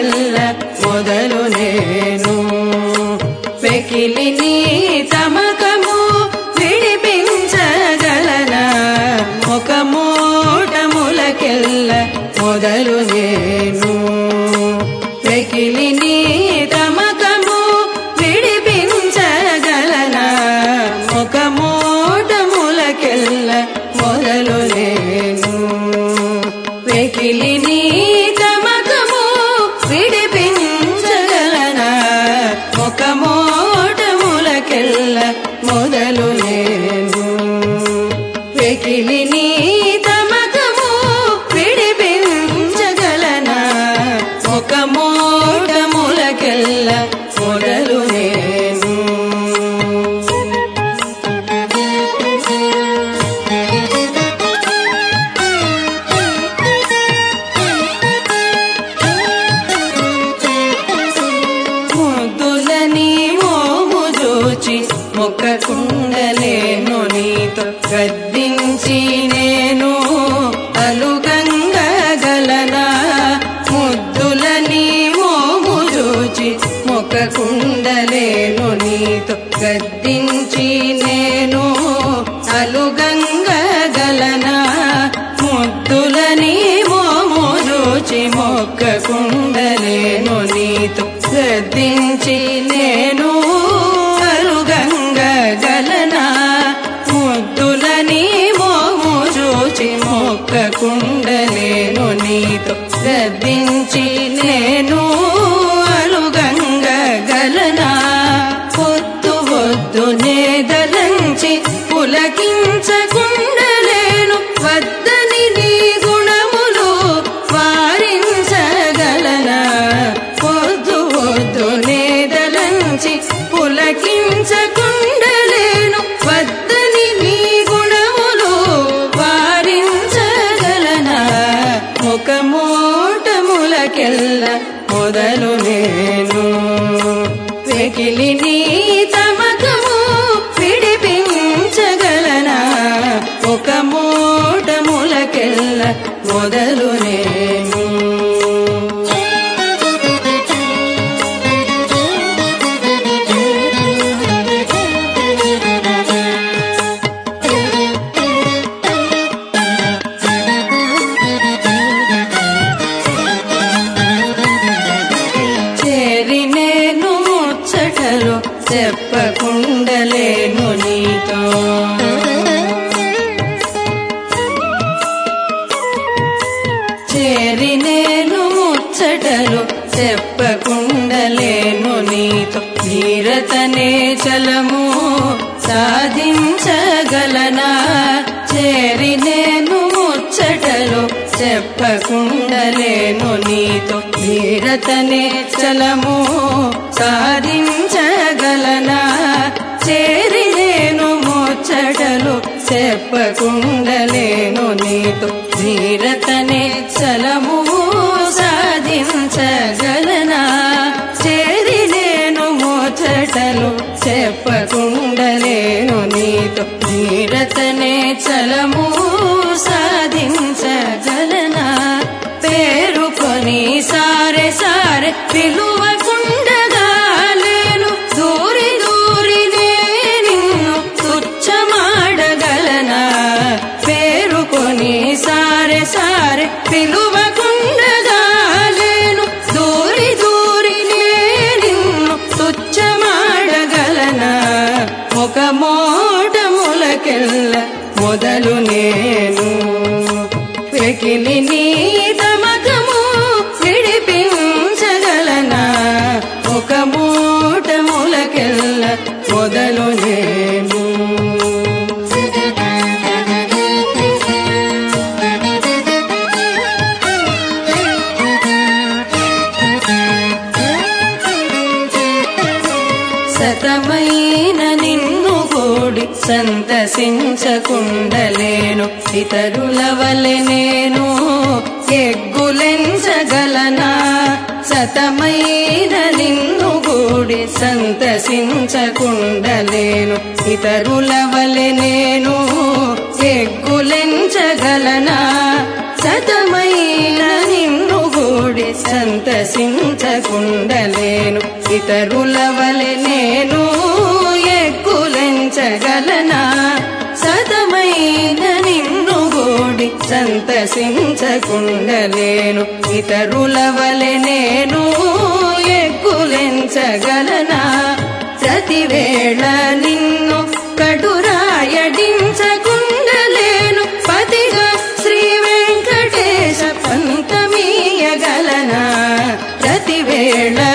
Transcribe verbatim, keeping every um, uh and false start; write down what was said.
మూలకెల్ల మొదలు నేను వెకిలి నీ తమకము విడిపించగలనా ఒక మూట మూలకెల్ల మొదలు నేను వెకిలి నీ తమకము విడిపించగలనా ఒక మూట మూలకెల్ల మొదలు నేను వెకిలి నీ తమకము విడిపించగలనా ఒక మూట మూలకెల్ల మొదలు నేను వెకిలి నీ తమకము విడిపించగలనా ఒక మూట మూలకెల్ల మొదలు నేను ముద్దులని మోము జోచి మొక్కకుండలేను నీతో గద్దించి నేను అలుగంగగలనా ముద్దులని మోము జోచి మొక్కకుండలేను నీతో గద్దించి నేను అలుగంగగలనా ముద్దులని మోము జోచి మొక్కకుండలేను నీతో గద్దించి నేను అలుగంగగలనా ముద్దులని మోము జోచి మొక్కకుండలేను నీతో గద్దించి నేను అలుగంగగలనా పొద్దు వద్దు నేదలంచి పులకించకుండలేను వద్దని నీ గుణములు వారించగలనా పొద్దు వద్దు నేదలంచి పులకించకుండలేను వద్దని నీ గుణములు వారించగలనా ఒక మూట మూలకెల్ల మొదలు నేను వెకిలి నీ తమకము విడిపించగలనా ఒక మూట మూలకెల్ల మొదలు నేను చేరి నేను ముచ్చటలు చెప్పకుండలేను నీతో చేరి నేను ముచ్చటలు చెప్పకుండలేను నీతో ధీరతనే చలము సాధించగలనా చేరి నేను ముచ్చటలు చెప్పకుండలేను నీతో ధీరతనే చలము సాధించగలనా చేరి నేను ముచ్చటలు చెప్పకుండలేను నీతో ధీరతనే చలము సాధించగలనా చేరి నేను ముచ్చటలు చెప్పకుండలేను నీతో ధీరతనే చలము సాధించగలనా పేరుకొని సారె సారె పిలువకుండగా లేను దూరి దూరి నిన్ను తుచ్చమాడగలనా పేరుకొని సారె సారె పిలువకుండగా లేను దూరి దూరి నిన్ను తుచ్చమాడగలనా ఒక మూట మూలకెల్ల మొదలు నేను వెకిలి నీ తమకము విడిపించగలనా ఒక మూట మూలకెల్ల మొదలు నేను సతమైన నిన్ను కూడి సంతసించకుండలేను ఇతరుల వలె నేను ఎగ్గులెంచగలనా సతమైన నిన్ను కూడి సంతసించకుండలేను ఇతరుల వలె నేను ఎగ్గులెంచగలనా సతమైన నిన్ను కూడి గూడి సంతసించకుండలేను ఇతరుల వలె నేను ఎక్కులెంచగలనా సతమైన నిన్ను గూడి సంతసించకుండలేను ఇతరుల వలె నేను ఎక్కులెంచగలనా ప్రతివేళ నిన్ను కటురాయడించకుండలేను పతిగా శ్రీ వెంకటేశ పంతమీయగలనా ప్రతివేళ